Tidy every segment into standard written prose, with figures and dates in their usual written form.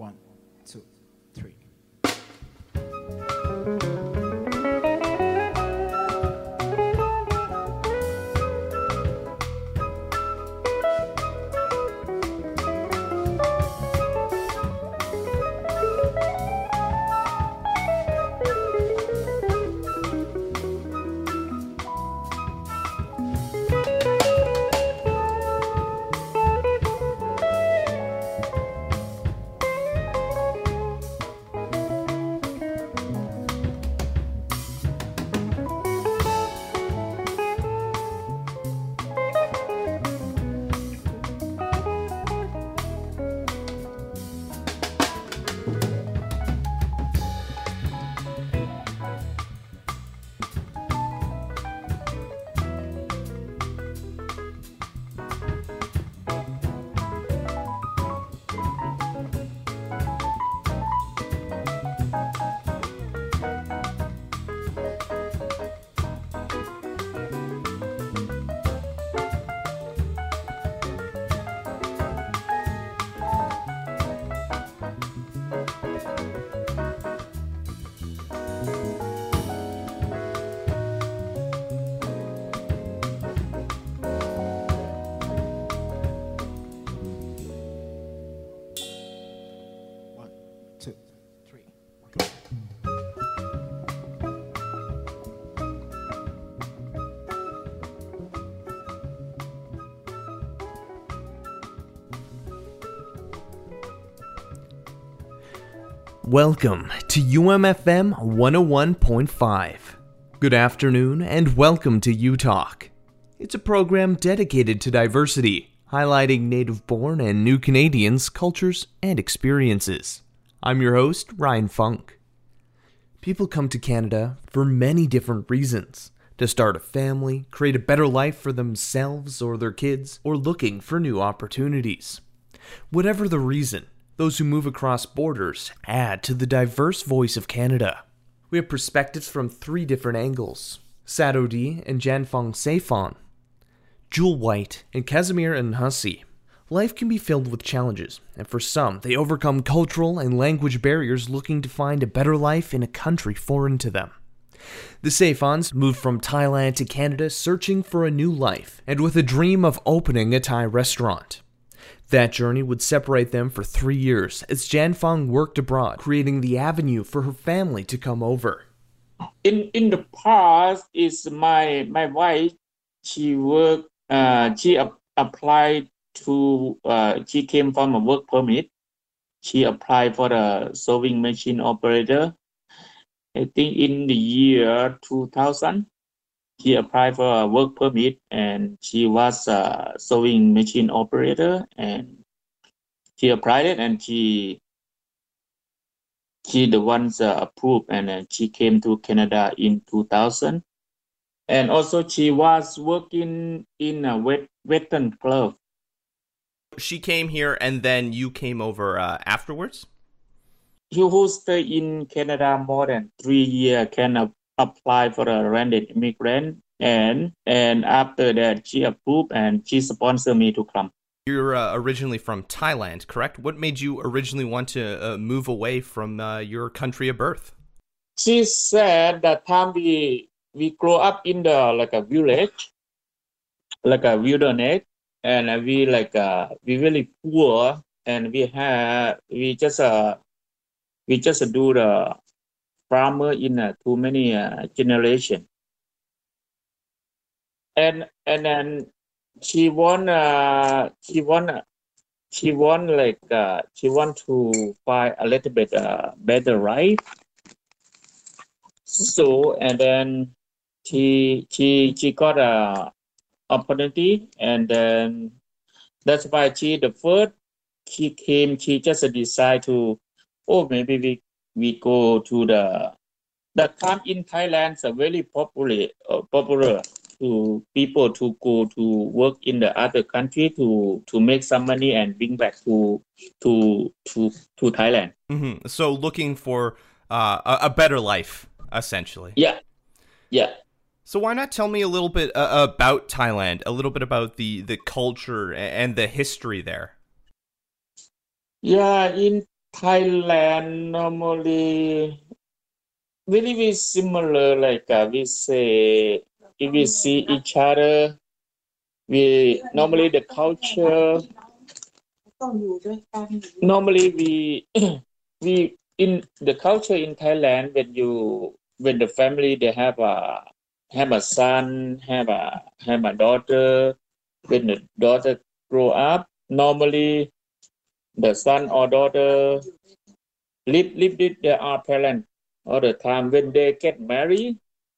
One, two, three. One, two, three. Welcome to UMFM 101.5. Good afternoon and welcome to U-Talk. It's a program dedicated to diversity, highlighting native-born and new Canadians' cultures and experiences. I'm your host, Ryan Funk. People come to Canada for many different reasons. To start a family, create a better life for themselves or their kids, or looking for new opportunities. Whatever the reason, those who move across borders add to the diverse voice of Canada. We have perspectives from three different angles: Sado D and Janfong Seifon, Jewel White and Casimir and Hussey. Life can be filled with challenges, and for some, they overcome cultural and language barriers looking to find a better life in a country foreign to them. The Seifons moved from Thailand to Canada searching for a new life, and with a dream of opening a Thai restaurant. That journey would separate them for 3 years as Janfong worked abroad, creating the avenue for her family to come over. In the past, is my wife. She worked. Applied to. She came from a work permit. She applied for the sewing machine operator. I think in the year 2000, she applied for a work permit, and she was a sewing machine operator, and she applied it, and she the ones approved, and she came to Canada in 2000. And also she was working in a Western Club. She came here and then you came over afterwards? Who stay in Canada more than 3 years can apply for a rented immigrant, and after that she approved and she sponsored me to come. You're originally from Thailand, correct? What made you originally want to move away from your country of birth? She said that time we grow up in the a village, like a wilderness, and we we really poor, and we just do the farmer in too many generation, and then she want to find a little bit better life. So and then she got a opportunity, and then that's why she just decide to, maybe we go to the time in Thailand is very popular to people to go to work in the other country to make some money and bring back to Thailand. Mm-hmm. So looking for a better life, essentially. Yeah. So why not tell me a little bit about Thailand, a little bit about the culture and the history there? Yeah, in Thailand normally very similar. Like we say, if we see each other, we normally the culture. Normally we we in the culture in Thailand when the family they have a son, have a daughter. When the daughter grow up, normally the son or daughter live with their parent all the time. When they get married,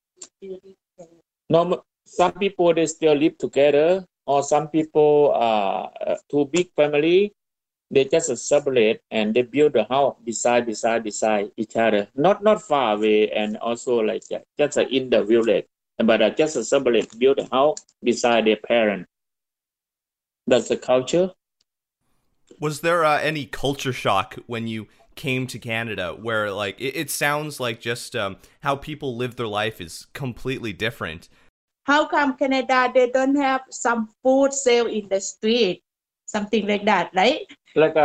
some people they still live together, or some people two big family. They just separate and they build a house beside each other, not far away, and also like just in the village, but just separate, build a house beside their parent. That's the culture. Was there any culture shock when you came to Canada, where like it sounds like just how people live their life is completely different? How come Canada they don't have some food sale in the street, something like that, right? Like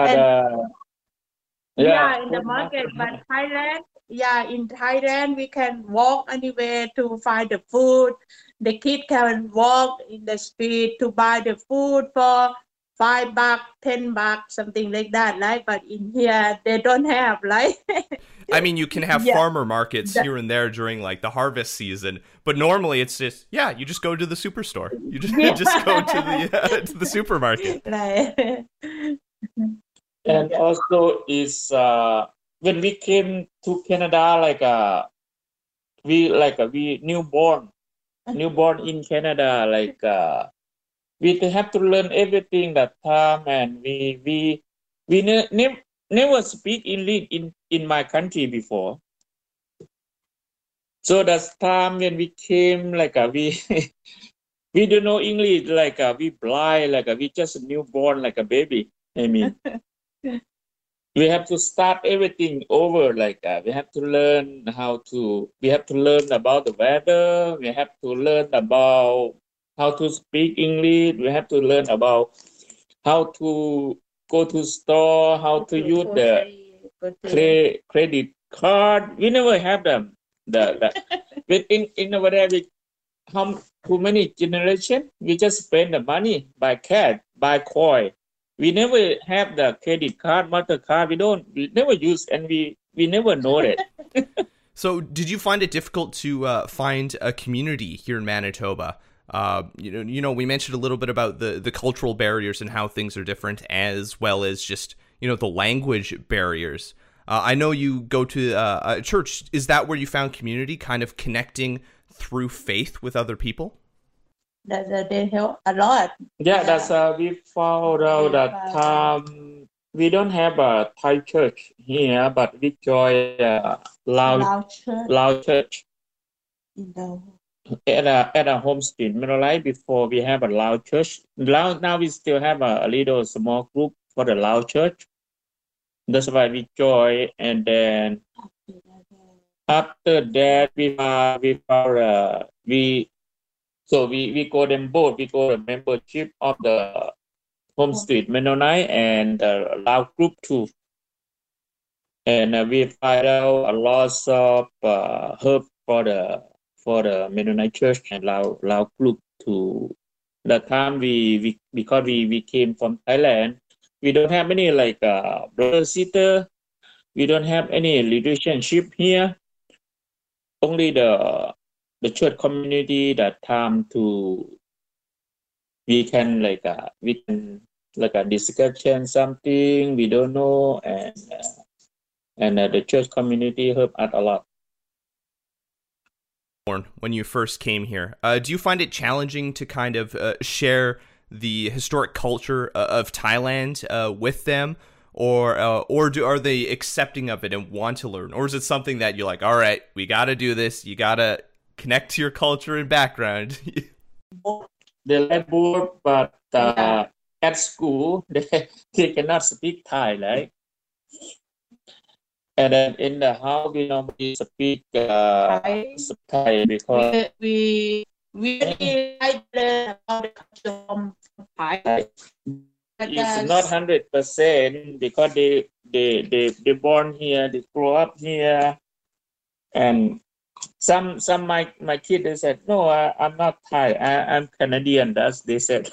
in the market. But Thailand, in Thailand we can walk anywhere to find the food. The kid can walk in the street to buy the food for $5, $10, something like that, right? But in here they don't have, right? I mean, you can have farmer markets here and there during like the harvest season, but normally it's just you just go to the superstore. You just just go to the supermarket. Right. And also is when we came to Canada, we newborn in Canada, we have to learn everything that time, and we never speak English in my country before. So that's time when we came, we we don't know English, we blind, we just a newborn, like a baby. I mean, we have to start everything over. We have to learn we have to learn about the weather. We have to learn about how to speak English. We have to learn about how to go to store, how to use the credit card. We never have them. In our day, how too many generation, we just spend the money by cash, by coin. We never have the credit card, Mastercard. We never use, and we never know it. So did you find it difficult to find a community here in Manitoba? We mentioned a little bit about the cultural barriers and how things are different, as well as just, the language barriers. I know you go to a church. Is that where you found community, kind of connecting through faith with other people? They help a lot. Yeah, that's we found out that we don't have a Thai church here, but we join Lao church. At a homestead, right before we have a Lao church. Now we still have a little small group for the Lao church. That's why we join, and then after that we go them both. We go the membership of the homestead Mennonite and the Lao group too, and we find out a lot of help for the Mennonite church and Lao group too. The time because we came from Thailand, we don't have any brother sister. We don't have any relationship here. Only the church community that time we can a discussion something we don't know, and the church community help us a lot. When you first came here, do you find it challenging to kind of share the historic culture of Thailand with them, or are they accepting of it and want to learn, or is it something that you're like, all right, we got to do this, you got to connect to your culture and background? They like both, but at school they cannot speak Thai, right? And then in the house we normally speak Thai because we really like learn about the culture from Thai. it's not 100% because they born here, they grow up here, and some my kid they said no, I'm not Thai, I'm Canadian. That's they said.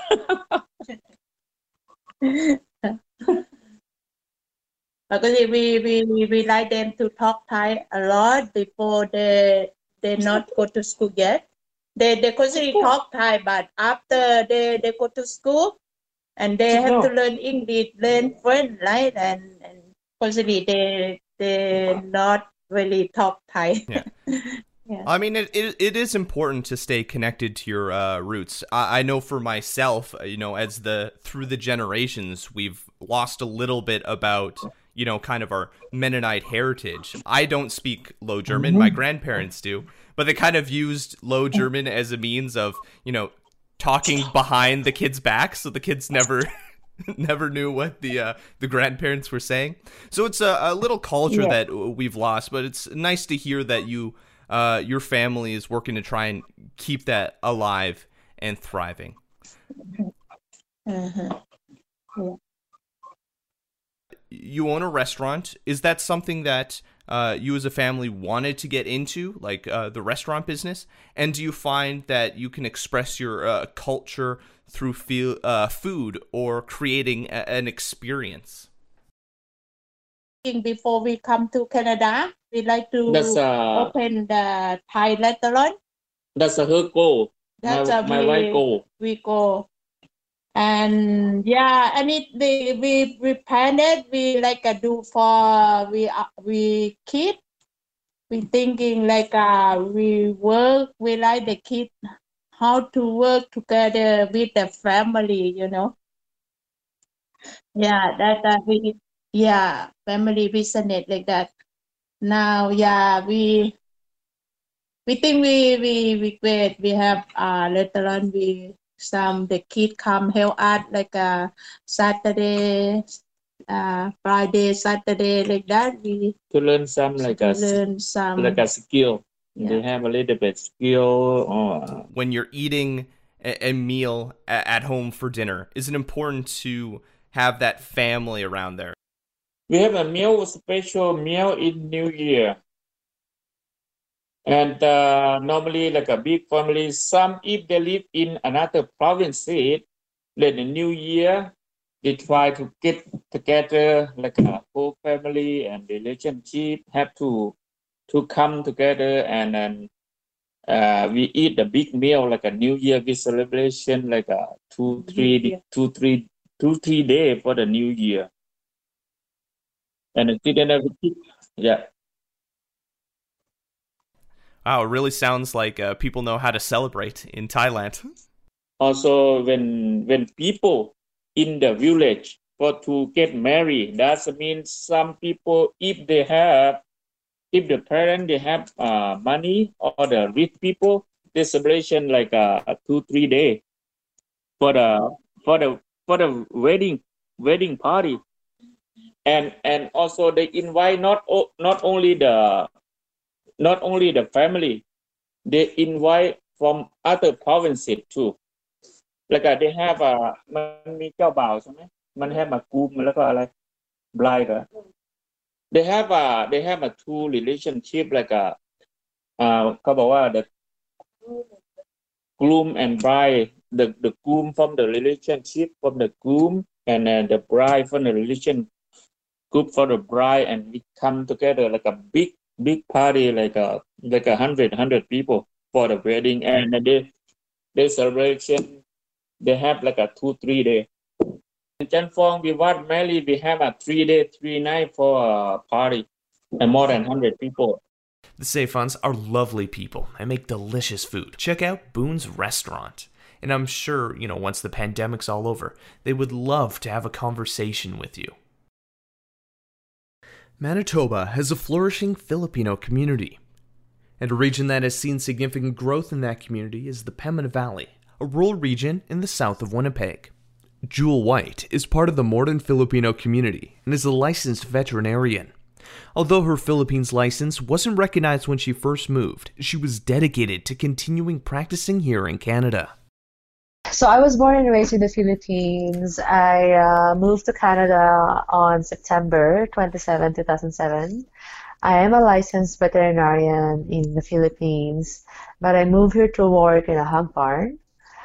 Because we like them to talk Thai a lot before they not go to school yet. They constantly talk Thai, but after they go to school and they have to learn English, learn French, right? And constantly they not really talk Thai. Yeah. Yeah. I mean, it is important to stay connected to your roots. I know for myself, as through the generations, we've lost a little bit about, kind of our Mennonite heritage. I don't speak Low German. My grandparents do, but they kind of used Low German as a means of, talking behind the kids' backs, so the kids never knew what the grandparents were saying. So it's a little culture that we've lost, but it's nice to hear that your family is working to try and keep that alive and thriving. Yeah. You own a restaurant. Is that something that you as a family wanted to get into, like the restaurant business? And do you find that you can express your culture through food or creating an experience? Before we come to Canada, we like to open the Thai restaurant. That's her goal. That's my wife goal. We go, and and we planned it. We like do for we kid. We thinking like we work. We like the kid how to work together with the family. Yeah, that we. Yeah, family business like that. Now, we think we great. We have later on the kid come help us like Saturday, Friday, Saturday like that. We to learn some like a skill. Yeah. They have a little bit skill. When you're eating a meal at home for dinner, is it important to have that family around there? We have a special meal in New Year. And normally like a big family, some if they live in another province, then the New Year, they try to get together like a whole family and relationship have to come together, and then we eat a big meal like a New Year with celebration like a 2-3 days for the New Year. And it didn't have a kid. Yeah. Wow, it really sounds like people know how to celebrate in Thailand. Also, when people in the village for to get married, that means some people, if the parents they have money, or the rich people, they celebration like 2-3 days for the wedding party. And also they invite not only the family, they invite from other provinces too. Like they have มันมีเจ้าบ่าวใช่ไหม มัน have a groom แล้วก็อะไร bride. They have a two relationship like เขาบอกว่า the groom and bride, the groom from the relationship from the groom, and then the bride from the relation group for the bride, and we come together like a big party like 100 people for the wedding, and they celebration they have like a 2-3 day. In Chan Phong, we want married, we have a 3 day 3 night for a party and more than 100 people. The Saifans are lovely people and make delicious food. Check out Boone's Restaurant. And I'm sure, once the pandemic's all over, they would love to have a conversation with you. Manitoba has a flourishing Filipino community. And a region that has seen significant growth in that community is the Pembina Valley, a rural region in the south of Winnipeg. Jewel White is part of the Morden Filipino community and is a licensed veterinarian. Although her Philippines license wasn't recognized when she first moved, she was dedicated to continuing practicing here in Canada. So I was born and raised in the Philippines. I moved to Canada on September 27, 2007. I am a licensed veterinarian in the Philippines, but I moved here to work in a hog barn.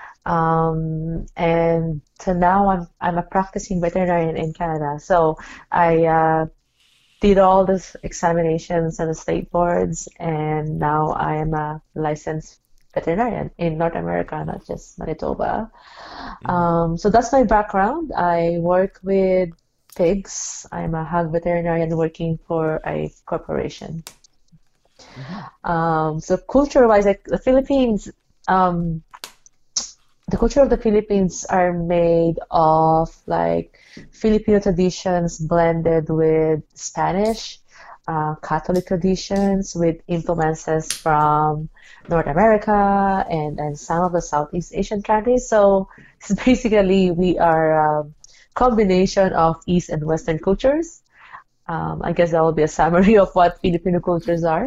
And so now I'm a practicing veterinarian in Canada. So I did all these examinations and the state boards, and now I am a licensed veterinarian in North America, not just Manitoba. So that's my background. I work with pigs. I'm a hog veterinarian working for a corporation. So culture-wise, like the Philippines, the culture of the Philippines are made of like Filipino traditions blended with Spanish, Catholic traditions with influences from North America and some of the Southeast Asian countries. So it's basically we are a combination of East and Western cultures. I guess that will be a summary of what Filipino cultures are.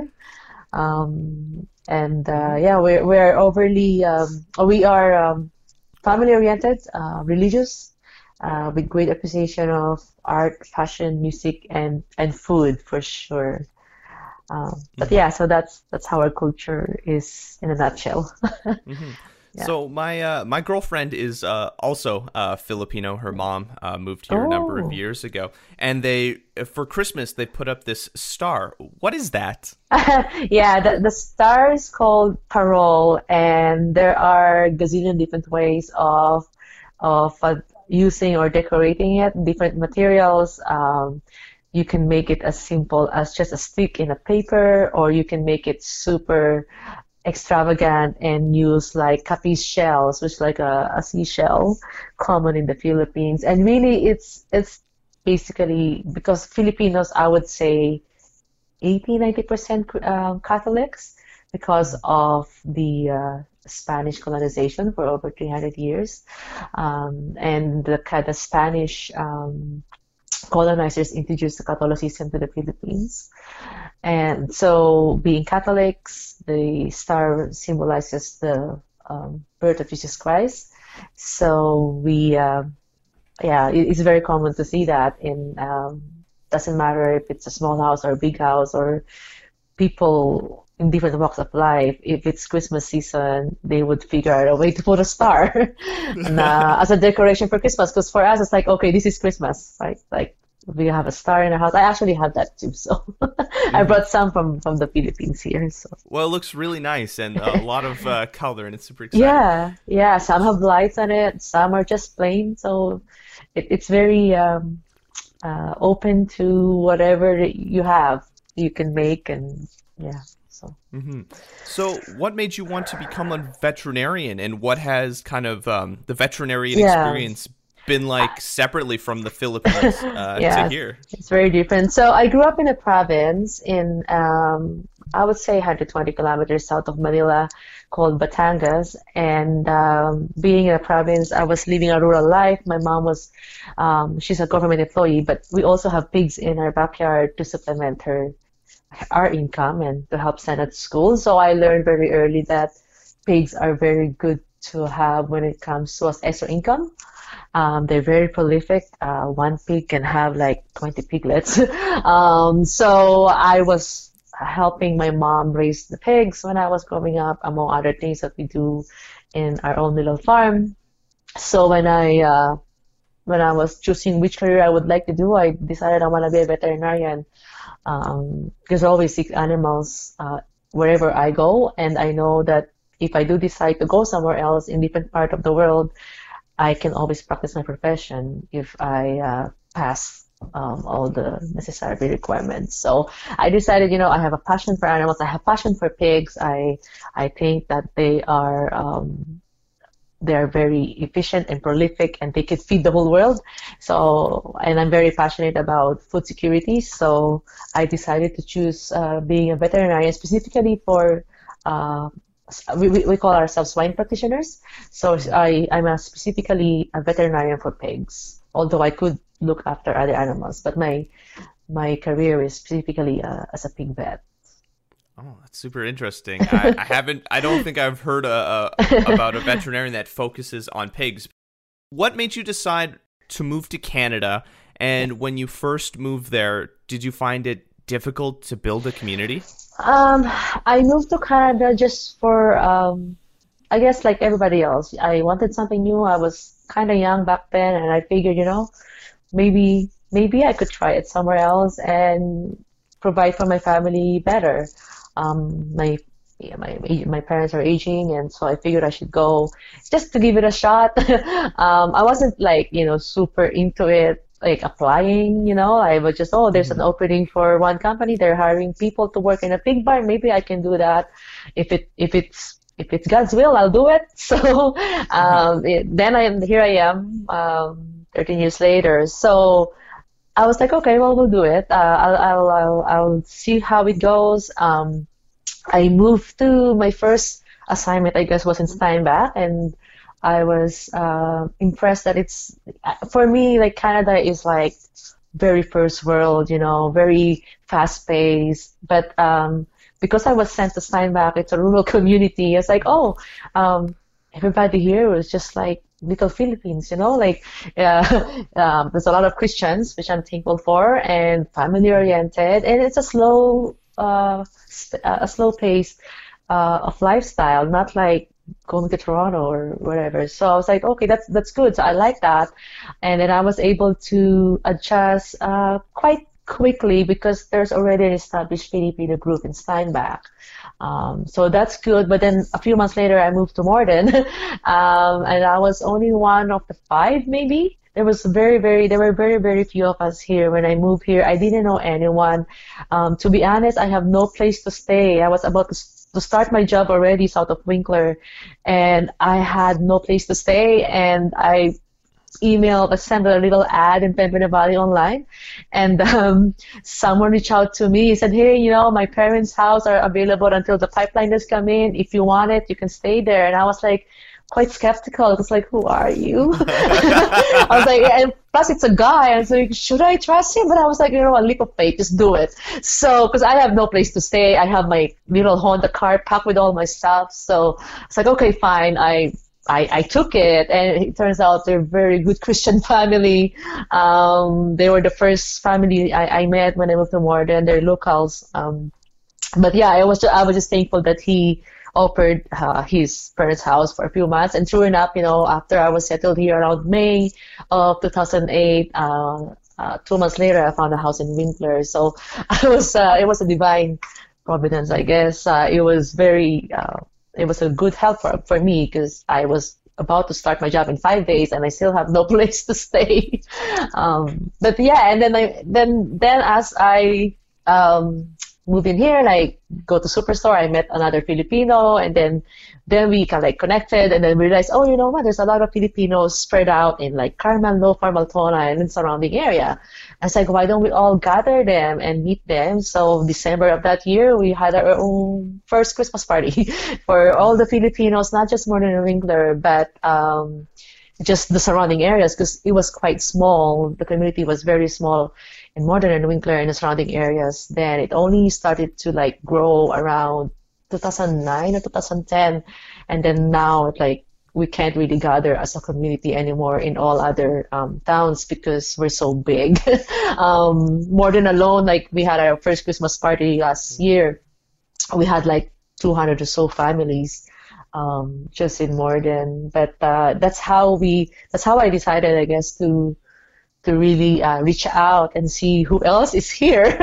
Yeah, we're overly we are family oriented, religious, with great appreciation of art, fashion, music, and food for sure. But yeah, so that's how our culture is in a nutshell. Yeah. So my girlfriend is also Filipino. Her mom moved here a number of years ago, and they for Christmas they put up this star. What is that? Yeah, the star is called parol, and there are gazillion different ways of using or decorating it. Different materials. You can make it as simple as just a stick in a paper, or you can make it super extravagant and use like capiz shells, which is like a seashell, common in the Philippines. And really, it's basically because Filipinos, I would say, 80-90% Catholics because of the Spanish colonization for over 300 years, and the Spanish colonizers introduced Catholicism to the Philippines. And so, being Catholics, the star symbolizes the birth of Jesus Christ. So it's very common to see that in, doesn't matter if it's a small house or a big house or people in different walks of life. If it's Christmas season, they would figure out a way to put a star and, as a decoration for Christmas. Because for us, it's like, okay, this is Christmas, right? Like, we have a star in our house. I actually have that too, so I brought some from the Philippines here. So. Well, it looks really nice and a lot of color, and it's super exciting. Yeah. Some have lights on it. Some are just plain. So it's very open to whatever you have. You can make and yeah. So. So, what made you want to become a veterinarian, and what has kind of the veterinarian experience been like separately from the Philippines to here? It's very different. So I grew up in a province in, I would say 120 kilometers south of Manila called Batangas. And being in a province, I was living a rural life. My mom was, she's a government employee, but we also have pigs in our backyard to supplement our income and to help send her to school. So I learned very early that pigs are very good to have when it comes to extra income. They're very prolific. One pig can have like 20 piglets. So I was helping my mom raise the pigs when I was growing up, among other things that we do in our own little farm. So when I was choosing which career I would like to do, I decided I want to be a veterinarian because I always see animals wherever I go, and I know that if I do decide to go somewhere else in different part of the world, I can always practice my profession if I pass all the necessary requirements. So I decided, I have a passion for animals. I have passion for pigs. I think that they are very efficient and prolific, and they can feed the whole world. So, and I'm very passionate about food security. So I decided to choose being a veterinarian specifically for. We call ourselves swine practitioners. So I'm specifically a veterinarian for pigs, although I could look after other animals. But my career is specifically as a pig vet. Oh, that's super interesting. I don't think I've heard about a veterinarian that focuses on pigs. What made you decide to move to Canada? And when you first moved there, did you find it difficult to build a community? I moved to Canada just for, I guess like everybody else. I wanted something new. I was kind of young back then, and I figured, maybe I could try it somewhere else and provide for my family better. My yeah, my parents are aging, and so I figured I should go just to give it a shot. I wasn't like, super into it, like applying, I was just, oh, there's an opening for one company, they're hiring people to work in a pig barn, maybe I can do that. If it's God's will, I'll do it. So then here I am, 13 years later. So I was like, okay, well, we'll do it. I'll see how it goes. I moved to my first assignment, I guess, was in Steinbach, and I was impressed that it's, for me, like Canada is like very first world, very fast paced. But because I was sent to Steinbach, it's a rural community. It's like, oh, everybody here was just like little Philippines, like there's a lot of Christians, which I'm thankful for, and family oriented, and it's a slow pace of lifestyle, not like going to Toronto or whatever. So I was like, okay, that's good. So I like that, and then I was able to adjust quite quickly because there's already an established Filipino group in Steinbach. So that's good. But then a few months later, I moved to Morden, and I was only one of the 5, maybe. There were very, very few of us here when I moved here. I didn't know anyone. To be honest, I have no place to stay. I was about to start my job already south of Winkler, and I had no place to stay. And I sent a little ad in Pembina Valley online, and someone reached out to me. He said, hey, my parents' house are available until the pipeline is coming. If you want it, you can stay there. And I was like, quite skeptical. It was like, who are you? I was like, and plus it's a guy. I was like, should I trust him? But I was like, a leap of faith, just do it. So, because I have no place to stay, I have my little Honda car packed with all my stuff. So it's like, okay, fine. I took it, and it turns out they're a very good Christian family. They were the first family I met when I moved to Morden. They're locals. But yeah, I was just thankful that he offered his parents' house for a few months, and sure enough, after I was settled here around May of 2008, 2 months later, I found a house in Winkler. So it was a divine providence, I guess. It was a good help for me because I was about to start my job in 5 days and I still have no place to stay. But yeah, and then as I moved in here and I go to Superstore, I met another Filipino, and then we kind of like connected, and then we realized, oh, you know what, there's a lot of Filipinos spread out in like Carmen, Low Farm, Altona, and in surrounding area. I was like, why don't we all gather them and meet them? So December of that year, we had our own first Christmas party for all the Filipinos, not just Morden and Winkler, but just the surrounding areas, because it was quite small. The community was very small in Morden and Winkler and the surrounding areas. Then it only started to like grow around 2009 or 2010, and then now we can't really gather as a community anymore in all other towns because we're so big. Morden alone, like we had our first Christmas party last year, we had like 200 or so families just in Morden. But that's how I decided, I guess, to really reach out and see who else is here.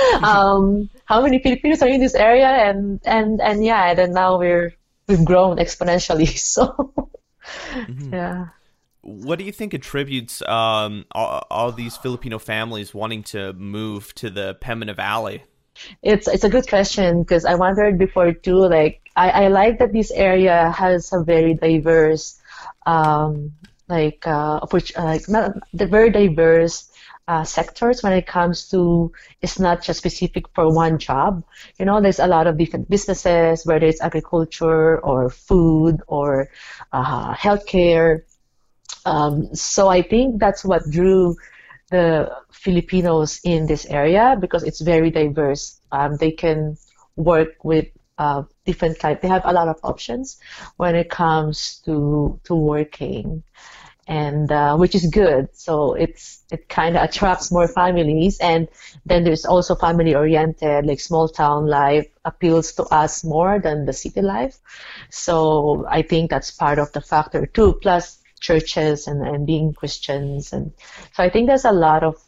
How many Filipinos are in this area, and yeah, and then now we've grown exponentially. So yeah. What do you think attributes all these Filipino families wanting to move to the Pembina Valley? It's a good question, because I wondered before too. Like I like that this area has a very diverse very diverse sectors when it comes to, it's not just specific for one job. There's a lot of different businesses, whether it's agriculture or food or healthcare. So I think that's what drew the Filipinos in this area, because it's very diverse. They can work with different kind. They have a lot of options when it comes to working, and which is good. So it kind of attracts more families, and then there's also family oriented, like small town life appeals to us more than the city life. So I think that's part of the factor too. Plus churches and being Christians, and so I think there's a lot of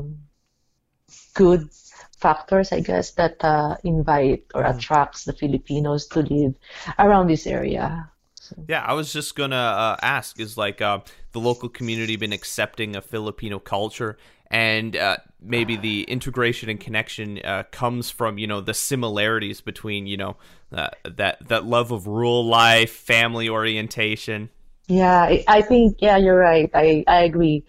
good factors, I guess, that invite or attracts the Filipinos to live around this area. Yeah, I was just gonna ask, is like the local community been accepting of Filipino culture, and maybe the integration and connection comes from, you know, the similarities between, you know, that love of rural life, family orientation. Yeah, I think, yeah, you're right. I agree.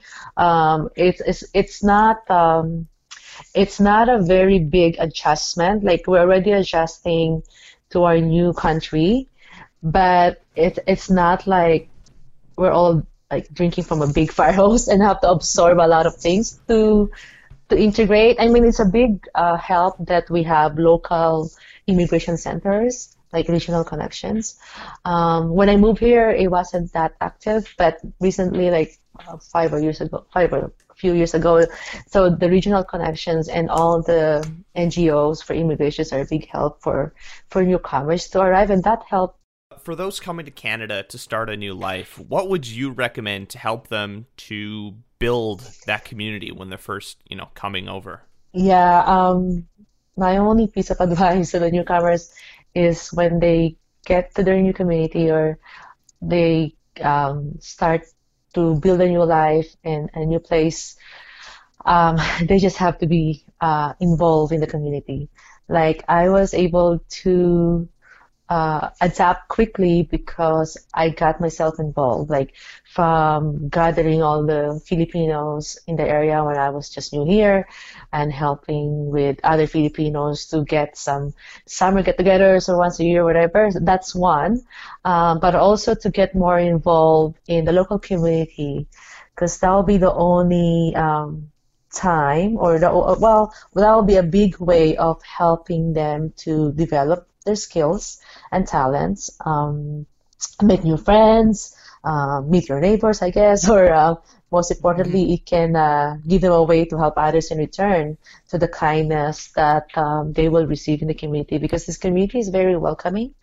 It's not a very big adjustment. Like, we're already adjusting to our new country, but it's not like we're all like drinking from a big fire hose and have to absorb a lot of things to integrate. I mean, it's a big help that we have local immigration centers, like regional connections. When I moved here, it wasn't that active, but recently, like 5 or a few years ago, so the regional connections and all the NGOs for immigrations are a big help for newcomers to arrive, and that helped. For those coming to Canada to start a new life, what would you recommend to help them to build that community when they're first, you know, coming over? Yeah, my only piece of advice to the newcomers is when they get to their new community, or they start to build a new life in a new place, they just have to be involved in the community. Like, I was able to adapt quickly because I got myself involved, like from gathering all the Filipinos in the area when I was just new here, and helping with other Filipinos to get some summer get-togethers or once a year, whatever. That's one. But also to get more involved in the local community, because that will be the only time, or that will be a big way of helping them to develop their skills and talents, make new friends, meet your neighbors, I guess, or most importantly, it can give them a way to help others in return to the kindness that they will receive in the community, because this community is very welcoming.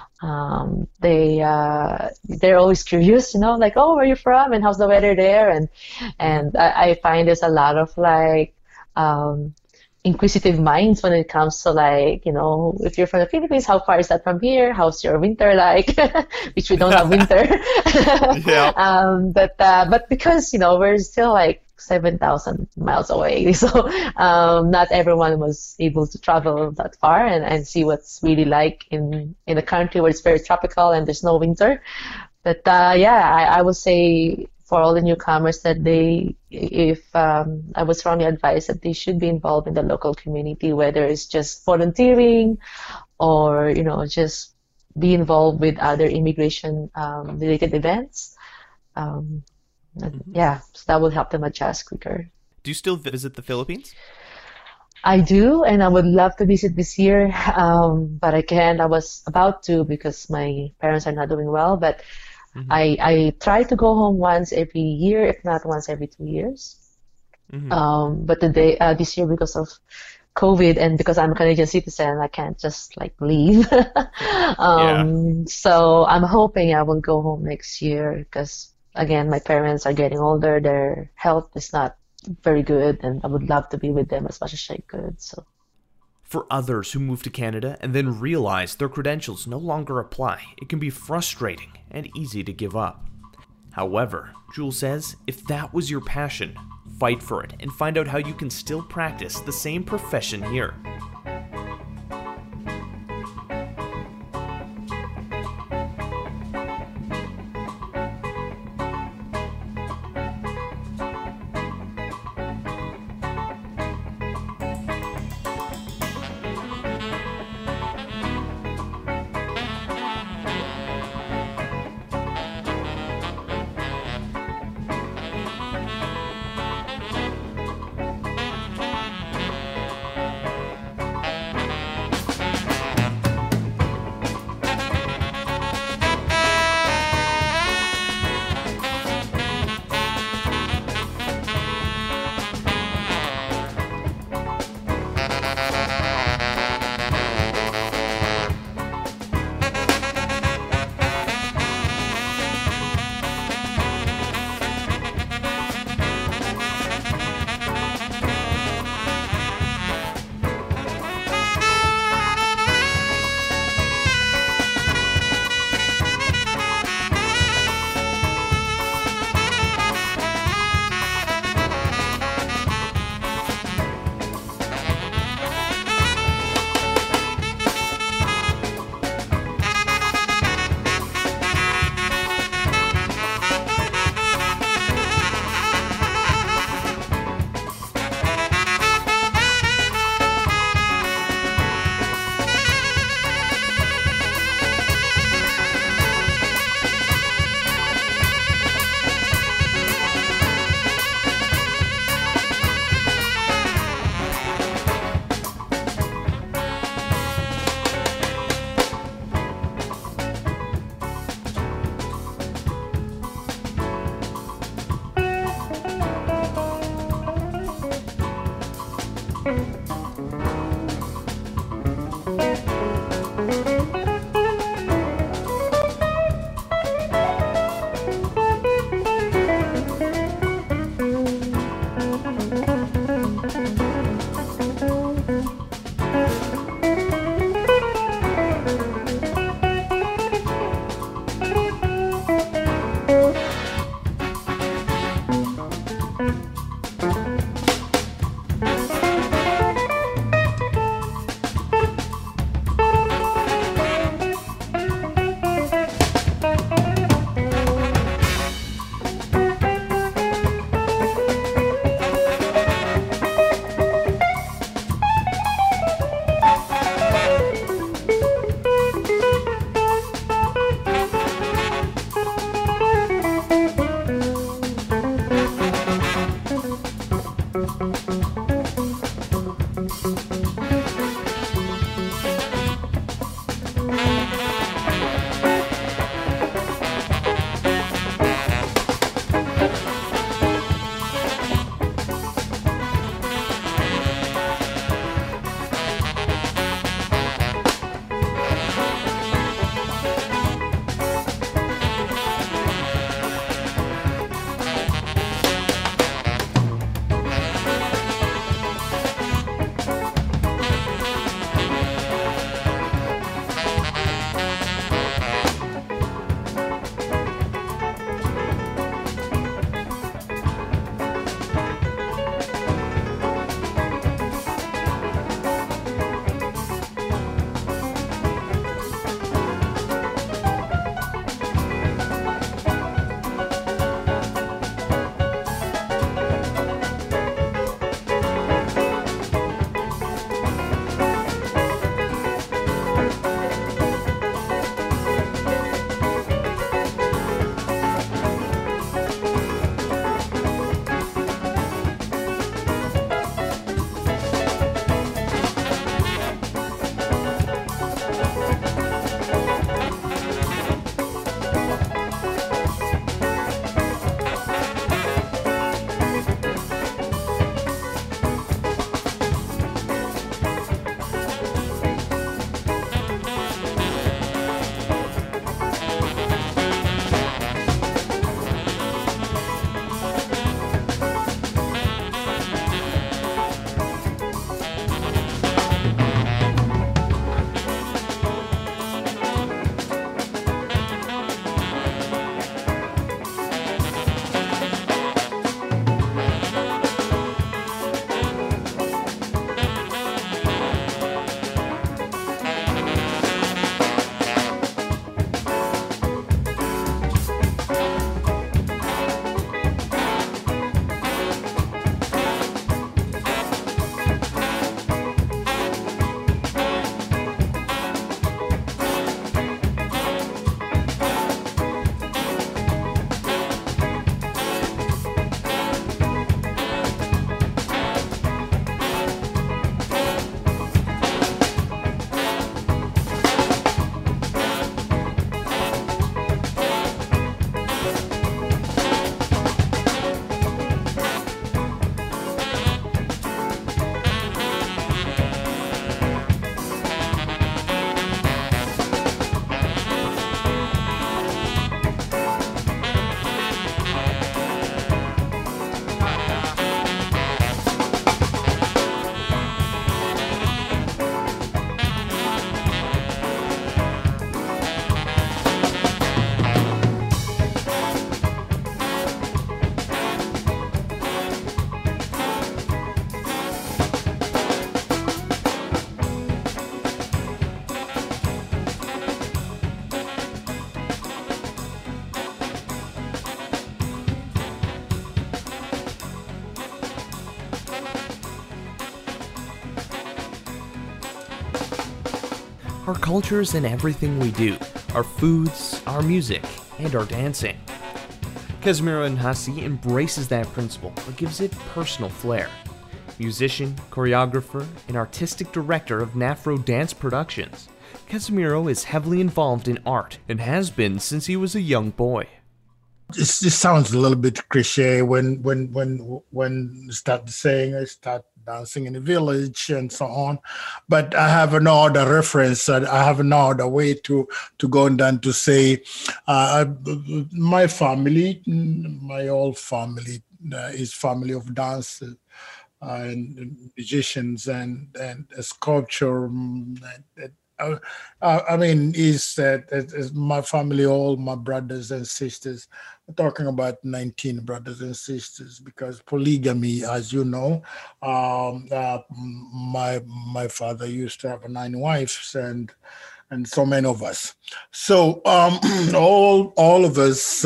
They're always curious, you know, like, oh, where are you from and how's the weather there? And I find there's a lot of like inquisitive minds when it comes to, like, you know, if you're from the Philippines, how far is that from here? How's your winter like? Which we don't have winter. Yeah. But because, you know, we're still like 7,000 miles away, so not everyone was able to travel that far and see what's really like in a country where it's very tropical and there's no winter. But I would say for all the newcomers that I would strongly advise that they should be involved in the local community, whether it's just volunteering or, you know, just be involved with other immigration related events. Yeah, so that will help them adjust quicker. Do you still visit the Philippines? I do, and I would love to visit this year, but I can't. I was about to because my parents are not doing well, but I try to go home once every year, if not once every 2 years. But this year, because of COVID and because I'm a Canadian citizen, I can't just like leave. So I'm hoping I will go home next year because, again, my parents are getting older. Their health is not very good, and I would love to be with them as much as I could. So. For others who move to Canada and then realize their credentials no longer apply, it can be frustrating and easy to give up. However, Jules says if that was your passion, fight for it and find out how you can still practice the same profession here. Our culture is in everything we do, our foods, our music, and our dancing. Casimiro Nhasi embraces that principle but gives it personal flair. Musician, choreographer, and artistic director of Nafro Dance Productions, Casimiro is heavily involved in art and has been since he was a young boy. This sounds a little bit cliche when start dancing in the village and so on. But I have no other reference. I have no other way to go than to say my family, my whole family is family of dance and musicians and sculpture. I mean, is my family, all my brothers and sisters. We're talking about 19 brothers and sisters because polygamy, as you know, my father used to have 9 wives and so many of us. So all of us,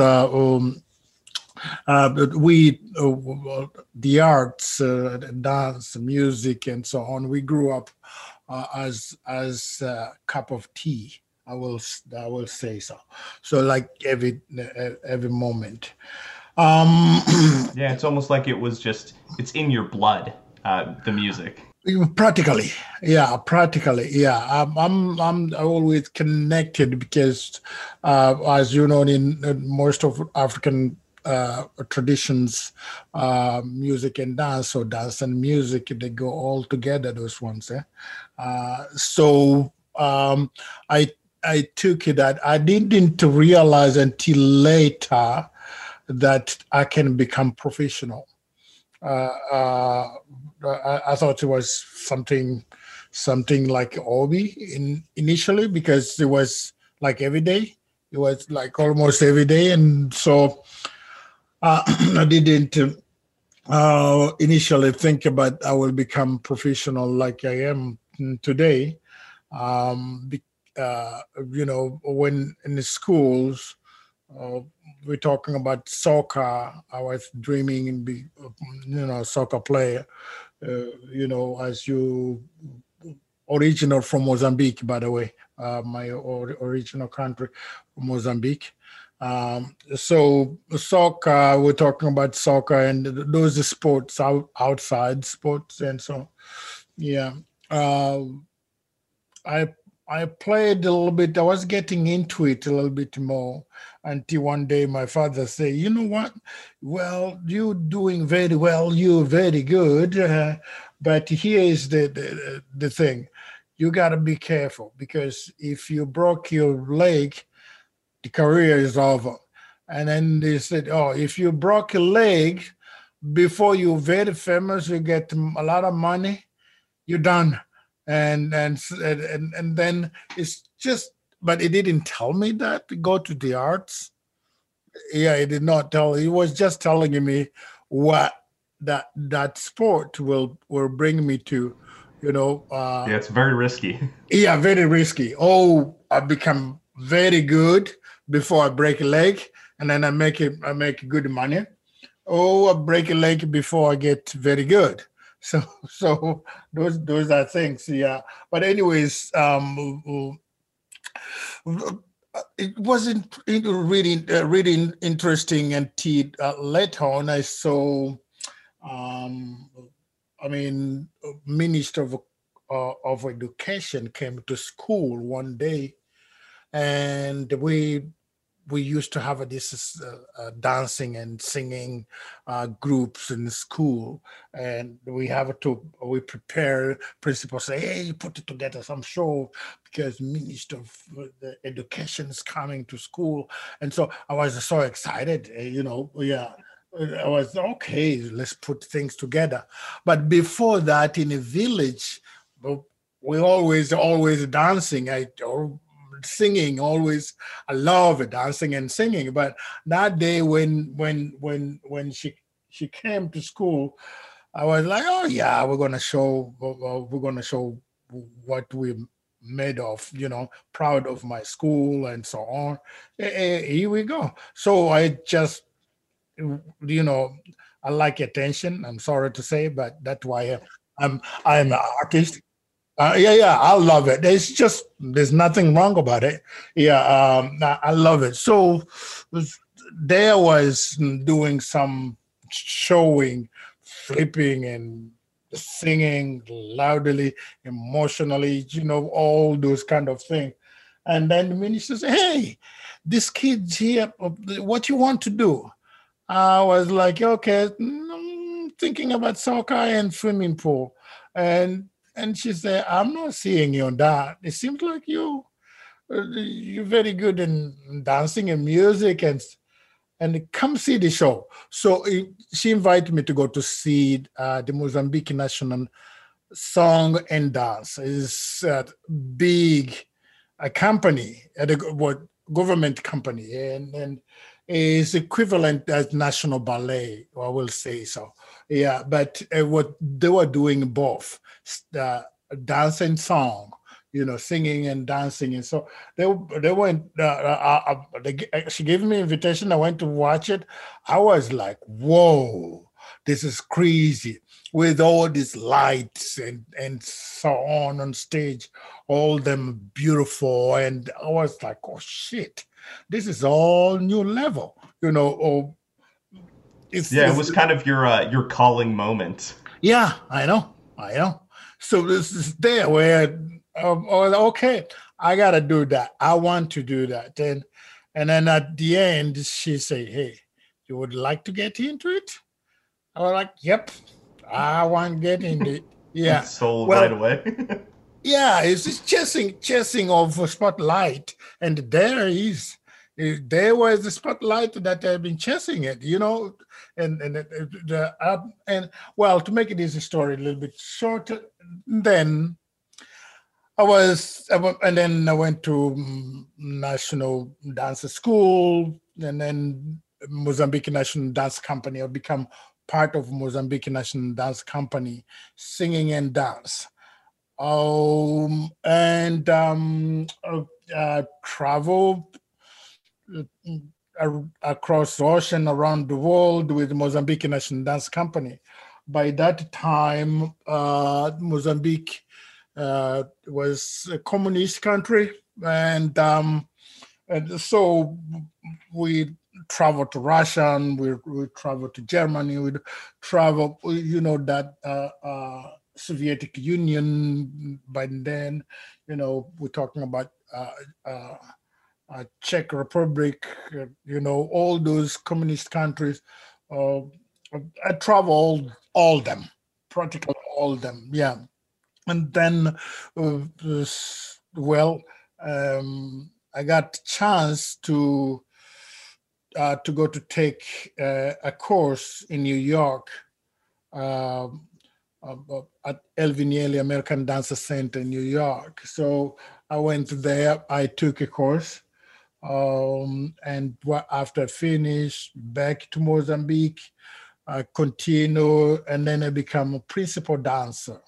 we the arts, dance, music, and so on. We grew up as a cup of tea. I will say so. So like every moment. Yeah, it's almost like it's in your blood, the music. Practically, yeah. I'm always connected because, as you know, in most of African traditions, music and dance, or dance and music, they go all together, those ones. So I took it that I didn't realize until later that I can become professional. I thought it was something like a hobby initially, because it was like every day. It was like almost every day, and so I didn't initially think about I will become professional like I am today. When in the schools, we're talking about soccer. I was dreaming and be, soccer player. As you original from Mozambique, by the way, my original country, Mozambique. So soccer, we're talking about soccer and those are sports, outside sports, and so yeah. I played a little bit. I was getting into it a little bit more until one day my father said, "You know what? Well, you're doing very well. You're very good, but here is the thing. You got to be careful, because if you broke your leg, the career is over." And then they said, "Oh, if you broke a leg before you're very famous, you get a lot of money, you're done." And then it's just, but he didn't tell me that to go to the arts. Yeah, he did not tell. He was just telling me what that sport will bring me to, Yeah, it's very risky. Yeah, very risky. Oh, I become very good before I break a leg, and then I make good money. Oh, I break a leg before I get very good. So those are things, yeah. But anyways, it wasn't really interesting until later on. I saw, Minister of Education came to school one day, and we used to have this dancing and singing groups in the school, and we prepare. Principal say, "Hey, you put it together some show because Minister of the Education is coming to school," and so I was so excited. Yeah. I was okay. Let's put things together. But before that, in a village, we always dancing. Singing always. I love it, dancing and singing. But that day when she came to school, I was like, "Oh yeah, we're gonna show what we made of, proud of my school and so on." Here we go. So I just, I like attention. I'm sorry to say, but that's why I'm an artist. Yeah, I love it. There's nothing wrong about it. Yeah, I love it. So there was doing some showing, flipping and singing loudly, emotionally, all those kind of things. And then the minister said, "Hey, this kid's here. What you want to do?" I was like, "Okay, thinking about soccer and swimming pool. And she said, I'm not seeing you on that. It seems like you're very good in dancing and music and come see the show. So she invited me to go to see the Mozambique National Song and Dance. It's a big company, what government company, and is equivalent as National Ballet, I will say so. Yeah, but what they were doing both dance and song, singing and dancing, and so they went. She gave me an invitation. I went to watch it. I was like, "Whoa, this is crazy!" With all these lights and so on stage, all them beautiful, and I was like, "Oh shit, this is all new level," Oh, it was kind of your calling moment. Yeah, I know. So this is there where, okay, I gotta do that. I want to do that. And then at the end, she said, "Hey, you would like to get into it?" I was like, "Yep, I want to get into it." Yeah. Sold right away. Yeah, it's just chasing of a spotlight, and there was the spotlight that I've been chasing it, and well, to make this story a little bit shorter, then and then I went to National Dance School, and then Mozambique National Dance Company. I become part of Mozambique National Dance Company, singing and dance. Travel across the ocean around the world with Mozambique National Dance Company. By that time, Mozambique was a communist country, and so we traveled to Russia, and we traveled to Germany, we traveled, that Soviet Union by then, we're talking about Czech Republic, all those communist countries. I traveled all them, practically all them, yeah. And then, I got a chance to go to take a course in New York at El Vignelli American Dancer Center in New York. So I went there. I took a course, and after I finished, back to Mozambique, I continue, and then I become a principal dancer.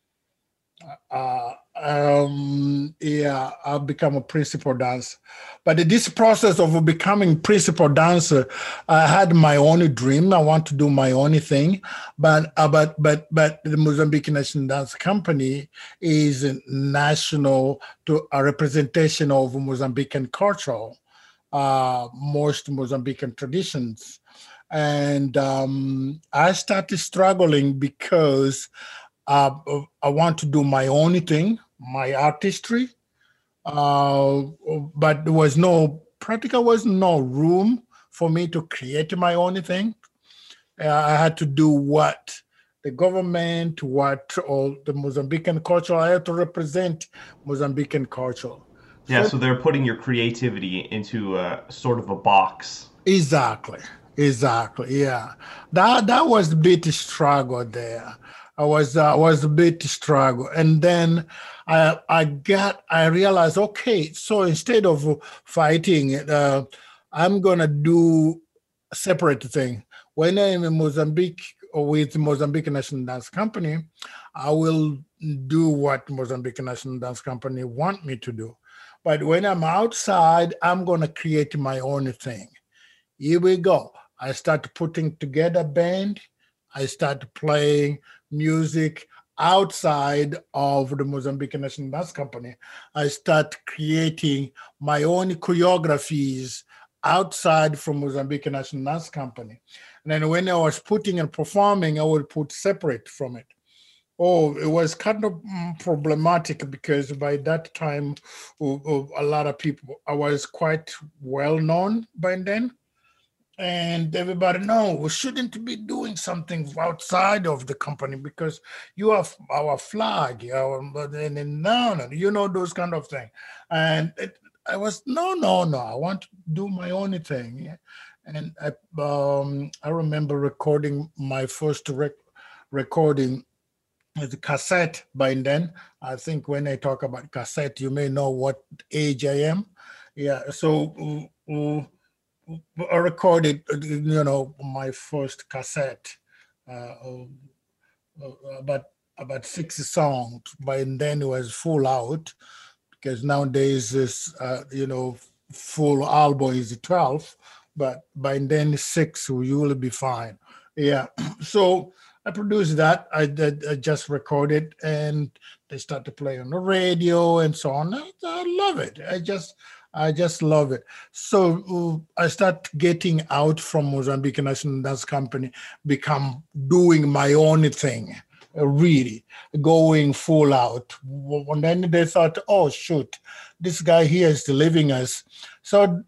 I've become a principal dancer. But in this process of becoming principal dancer, I had my own dream. I want to do my own thing. But the Mozambique National Dance Company is national to a representation of Mozambican culture, most Mozambican traditions. And I started struggling because I want to do my own thing, my artistry, but there was no room for me to create my own thing. I had to do what the government, all the Mozambican culture. I had to represent Mozambican culture. Yeah, so they're putting your creativity into sort of a box. Exactly. Yeah, that was the bit struggle there. I was a bit struggle, and then I realized, okay, so instead of fighting, I'm gonna do a separate thing. When I'm in Mozambique with Mozambique National Dance Company, I will do what Mozambique National Dance Company want me to do. But when I'm outside, I'm gonna create my own thing. Here we go. I start putting together a band. I start playing music outside of the Mozambique National Dance Company. I start creating my own choreographies outside from Mozambique National Dance Company. And then when I was putting and performing, I would put separate from it. Oh, it was kind of problematic because by that time, a lot of people, I was quite well known by then. And everybody, no, we shouldn't be doing something outside of the company because you have our flag, no, those kind of thing. And I was, no, I want to do my own thing. Yeah. And I remember recording my first recording with the cassette by then. I think when I talk about cassette, you may know what age I am. Yeah, so I recorded, my first cassette, uh, about 60 songs. By then it was full out because nowadays this, full album is 12, but by then 6 will usually be fine. Yeah, so I produced that. I just recorded, and they start to play on the radio and so on. I love it. I just love it. So I start getting out from Mozambique National Dance Company, become doing my own thing, really going full out. And then they thought, oh shoot, this guy here is leaving us. So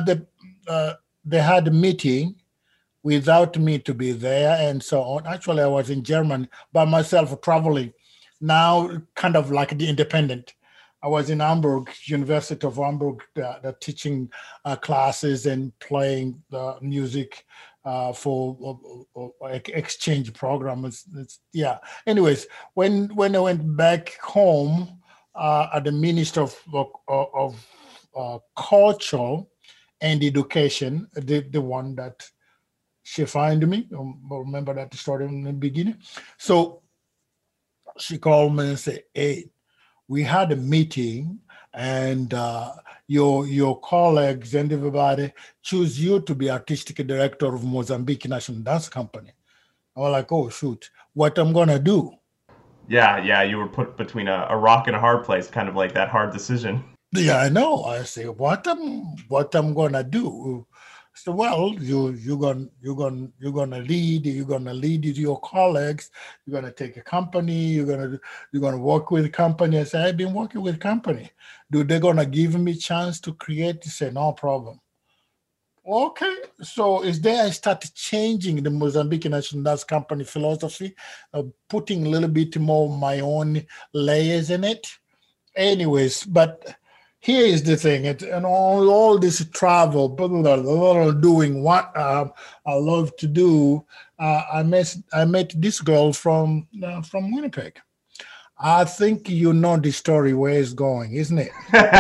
they had a meeting without me to be there and so on. Actually, I was in Germany by myself traveling, now kind of like the independent. I was in Hamburg, University of Hamburg, teaching classes and playing music for exchange programs. Yeah. Anyways, when I went back home at the Minister of Culture and Education, the one that she found me, remember that story in the beginning. So she called me and said, hey, we had a meeting and your colleagues and everybody choose you to be artistic director of Mozambique National Dance Company. I was like, oh shoot, what I'm gonna do? Yeah, you were put between a rock and a hard place, kind of like that hard decision. Yeah, I know. I say, what I'm gonna do? So well, you're gonna lead your colleagues. You're gonna take a company. You're gonna work with a company. I say, I've been working with company. They're gonna give me chance to create? He said, no problem. Okay, so is there I started changing the Mozambique National Dance Company philosophy, putting a little bit more my own layers in it. Anyways, but here is the thing, and all this travel, doing what I love to do. I met this girl from Winnipeg. I think you know the story where it's going, isn't it?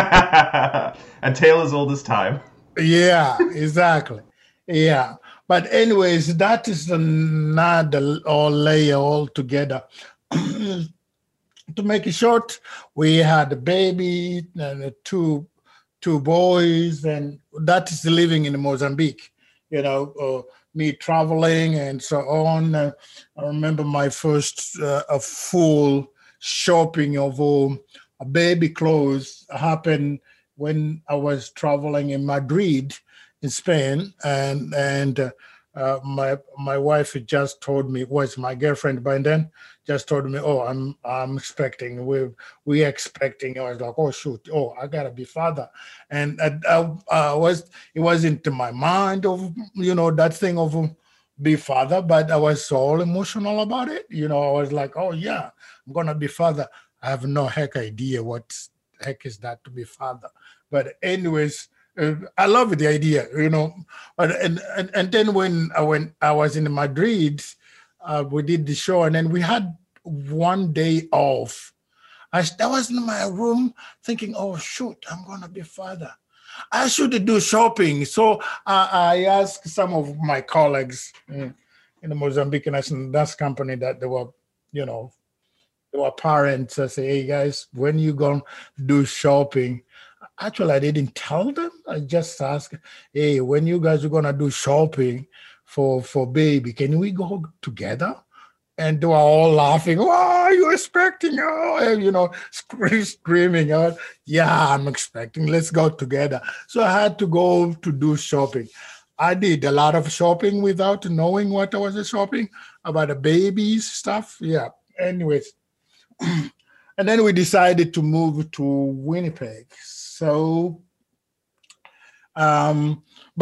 A tale as old as time. Yeah, exactly. Yeah, but anyways, that is another all layer altogether. To make it short, we had a baby and two boys, and that is living in Mozambique. Me traveling and so on. I remember my first a full shopping of baby clothes happened when I was traveling in Madrid, in Spain, and my wife had just told me, was my girlfriend by then, just told me, oh, I'm expecting, we expecting. I was like, oh shoot, oh, I gotta be father. And it wasn't in my mind of that thing of be father, but I was so emotional about it. I was like, oh yeah, I'm gonna be father. I have no heck idea what heck is that to be father. But anyways, I love the idea, and then when I was in Madrid, we did the show, and then we had one day off. I was in my room thinking, oh shoot, I'm gonna be father. I should do shopping. So I asked some of my colleagues in the Mozambique National Dance Company that they were parents. I say, hey guys, when you gonna do shopping? Actually, I didn't tell them. I just asked, hey, when you guys are gonna do shopping for baby, can we go together? And they were all laughing. Oh, are you expecting? Oh, screaming out. Yeah, I'm expecting. Let's go together. So I had to go to do shopping. I did a lot of shopping without knowing what I was shopping about the babies stuff. Yeah. Anyways, and then we decided to move to Winnipeg. So, but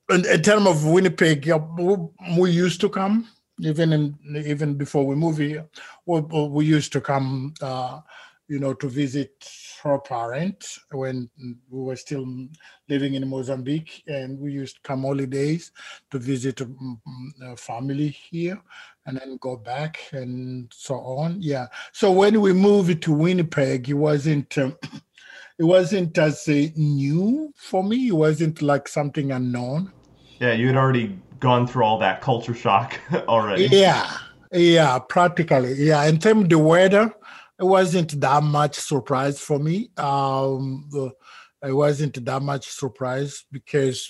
in terms of Winnipeg, yeah, we used to come even before we moved here. We used to come, to visit her parents when we were still living in Mozambique, and we used to come holidays to visit family here, and then go back and so on. Yeah. So when we moved to Winnipeg, it wasn't. It wasn't as new for me. It wasn't like something unknown. Yeah, you had already gone through all that culture shock already. Yeah, practically. Yeah, in terms of the weather, it wasn't that much surprise for me. It wasn't that much surprise because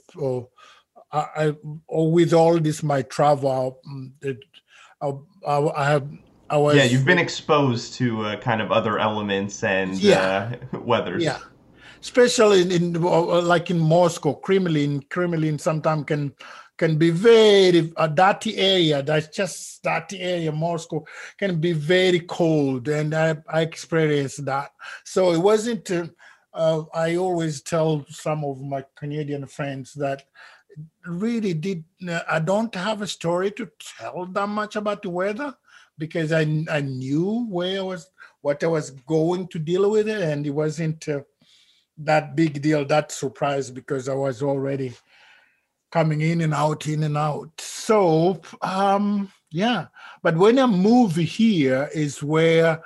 with all this my travel, I was. Yeah, you've been exposed to kind of other elements and weathers. Yeah, especially in like in Moscow, Kremlin sometimes can be very dirty area. That's just dirty area. Moscow can be very cold, and I experienced that. So it wasn't. I always tell some of my Canadian friends that really I don't have a story to tell that much about the weather, because I knew what I was going to deal with it, and it wasn't that big deal, that surprise, because I was already coming in and out. So yeah, but when I moved here is where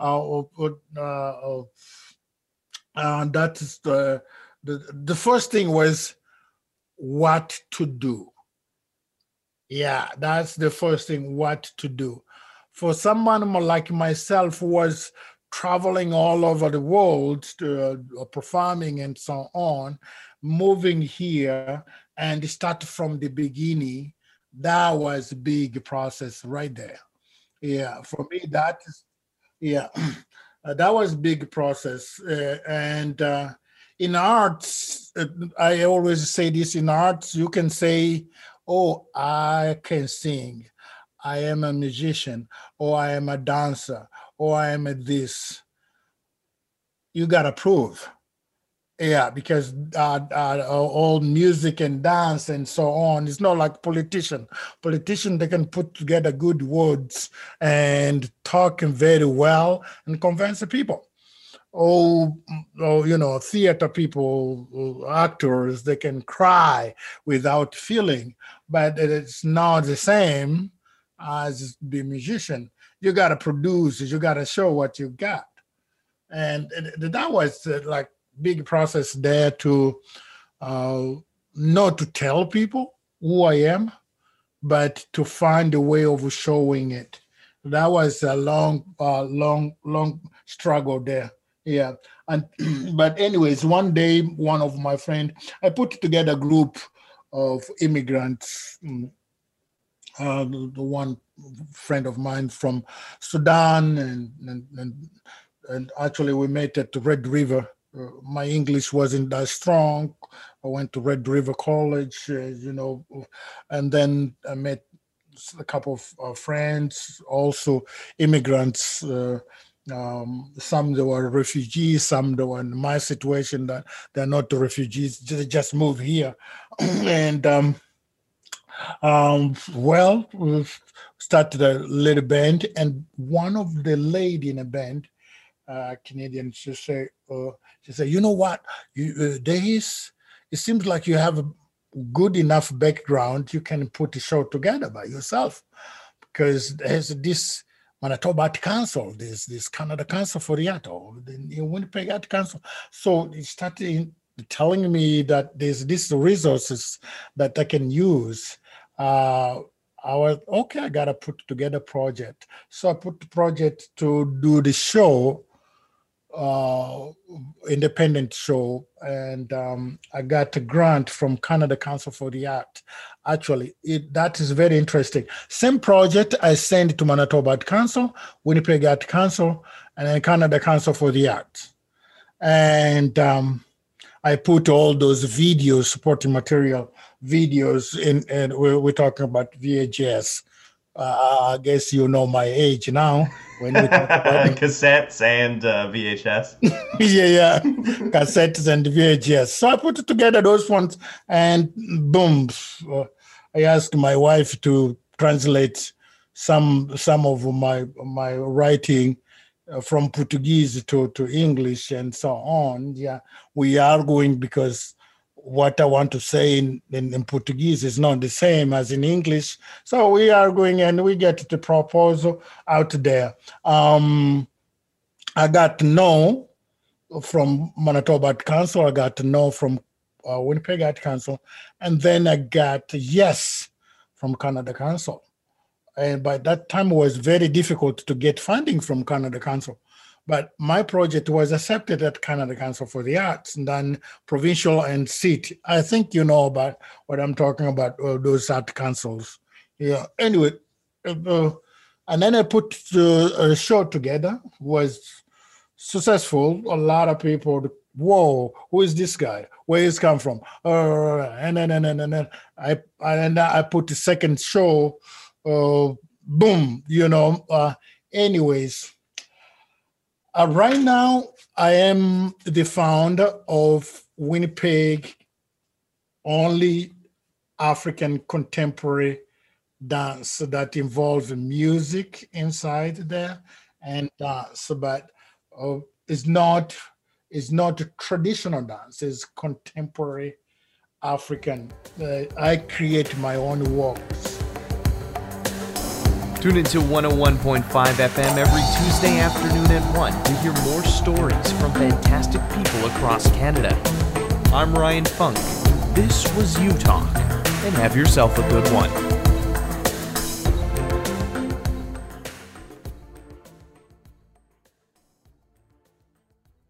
that is the first thing was what to do. Yeah, that's the first thing, what to do. For someone like myself who was traveling all over the world, performing and so on, moving here and start from the beginning, that was a big process right there. Yeah, for me, that was a big process. And in arts, I always say this, in arts, you can say, oh, I can sing, I am a musician, or I am a dancer, or I am a this. You gotta prove. Yeah, because all music and dance and so on, it's not like politician. Politician, they can put together good words and talk very well and convince the people. Theater people, actors, they can cry without feeling, but it's not the same as the musician. You got to produce, you got to show what you got. And that was like big process there to not to tell people who I am, but to find a way of showing it. That was a long struggle there. Yeah. And but anyways, one day, one of my friends, I put together a group of immigrants. The one friend of mine from Sudan, and actually we met at Red River. My English wasn't that strong. I went to Red River College, and then I met a couple of friends, also immigrants. Some they were refugees, some they were in my situation that they're not the refugees, they just moved here. And we started a little band, and one of the lady in the band, Canadian, she said, you know what, it seems like you have a good enough background, you can put the show together by yourself, because there's this Manitoba Art Council, there's this Canada Council for the Art, or the Winnipeg Art Council. So he started telling me that there's these resources that I can use. I was, okay, I got to put together a project. So I put the project to do the show, independent show, and I got a grant from Canada Council for the Art. Actually, that is very interesting. Same project I sent to Manitoba Art Council, Winnipeg Art Council, and then Canada Council for the Arts. And I put all those videos, supporting material videos in, and we're talking about VHS I guess you know my age now when we talk about it. Cassettes and VHS. Yeah, cassettes and VHS. So I put together those ones, and boom, I asked my wife to translate some of my writing from Portuguese to English and so on. Yeah, we are going because what I want to say in Portuguese is not the same as in English. So we are going and we get the proposal out there. I got no from Manitoba Art Council. I got no from Winnipeg Art Council. And then I got yes from Canada Council. And by that time, it was very difficult to get funding from Canada Council. But my project was accepted at Canada Council for the Arts, and then provincial and city. I think you know about what I'm talking about, those art councils. Yeah. Anyway, and then I put a show together. Was successful. A lot of people. Whoa, who is this guy? Where he's come from? And then I put the second show. Boom. Anyways. Right now, I am the founder of Winnipeg only African contemporary dance that involves music inside there and dance, but it's not a traditional dance. It's contemporary African. I create my own works. Tune into 101.5 FM every Tuesday afternoon at 1 to hear more stories from fantastic people across Canada. I'm Ryan Funk. This was U Talk, and have yourself a good one.